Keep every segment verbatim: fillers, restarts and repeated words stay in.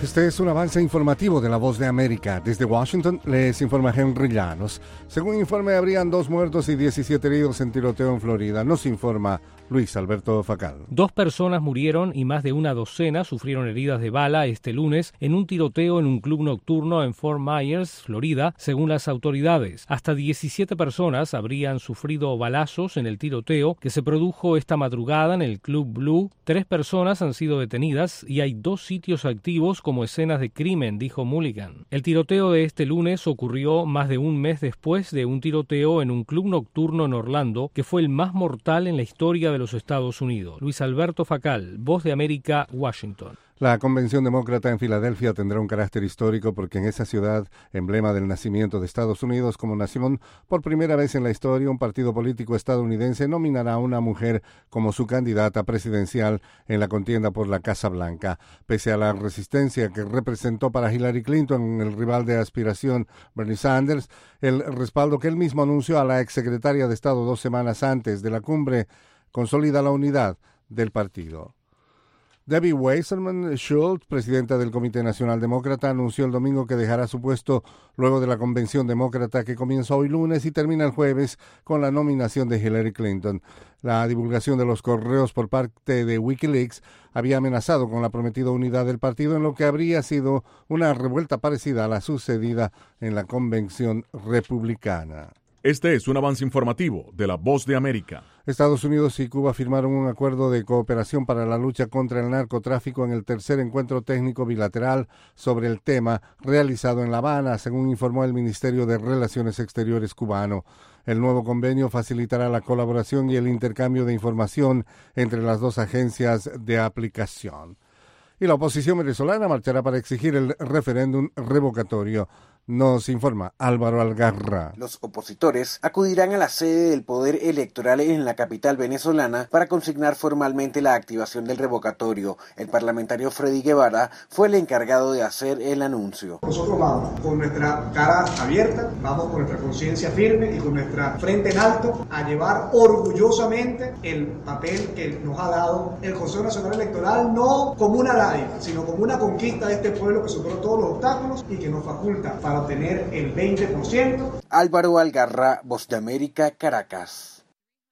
Este es un avance informativo de La Voz de América. Desde Washington les informa Henry Llanos. Según informe, habrían dos muertos y diecisiete heridos en tiroteo en Florida. Nos informa Luis Alberto Facal. Dos personas murieron y más de una docena sufrieron heridas de bala este lunes en un tiroteo en un club nocturno en Fort Myers, Florida, según las autoridades. Hasta diecisiete personas habrían sufrido balazos en el tiroteo que se produjo esta madrugada en el Club Blue. Tres personas han sido detenidas y hay dos sitios activos como escenas de crimen, dijo Mulligan. El tiroteo de este lunes ocurrió más de un mes después de un tiroteo en un club nocturno en Orlando que fue el más mortal en la historia de los Estados Unidos. Luis Alberto Facal, Voz de América, Washington. La convención demócrata en Filadelfia tendrá un carácter histórico porque en esa ciudad, emblema del nacimiento de Estados Unidos como nación, por primera vez en la historia un partido político estadounidense nominará a una mujer como su candidata presidencial en la contienda por la Casa Blanca. Pese a la resistencia que representó para Hillary Clinton el rival de aspiración Bernie Sanders, el respaldo que él mismo anunció a la exsecretaria de Estado dos semanas antes de la cumbre consolida la unidad del partido. Debbie Wasserman Schultz, presidenta del Comité Nacional Demócrata, anunció el domingo que dejará su puesto luego de la convención demócrata que comienza hoy lunes y termina el jueves con la nominación de Hillary Clinton. La divulgación de los correos por parte de Wikileaks había amenazado con la prometida unidad del partido en lo que habría sido una revuelta parecida a la sucedida en la convención republicana. Este es un avance informativo de La Voz de América. Estados Unidos y Cuba firmaron un acuerdo de cooperación para la lucha contra el narcotráfico en el tercer encuentro técnico bilateral sobre el tema realizado en La Habana, según informó el Ministerio de Relaciones Exteriores cubano. El nuevo convenio facilitará la colaboración y el intercambio de información entre las dos agencias de aplicación. Y la oposición venezolana marchará para exigir el referéndum revocatorio. Nos informa Álvaro Algarra. Los opositores acudirán a la sede del Poder Electoral en la capital venezolana para consignar formalmente la activación del revocatorio. El parlamentario Freddy Guevara fue el encargado de hacer el anuncio. Nosotros vamos con nuestra cara abierta, vamos con nuestra conciencia firme y con nuestra frente en alto a llevar orgullosamente el papel que nos ha dado el Consejo Nacional Electoral, no como una dádiva, sino como una conquista de este pueblo que superó todos los obstáculos y que nos faculta para para obtener el veinte por ciento. Álvaro Algarra, Voz de América, Caracas.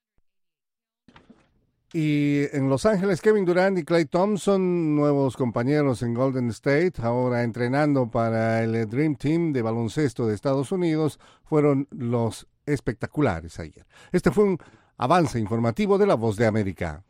Y en Los Ángeles, Kevin Durant y Klay Thompson, nuevos compañeros en Golden State, ahora entrenando para el Dream Team de baloncesto de Estados Unidos, fueron los espectaculares ayer. Este fue un avance informativo de La Voz de América.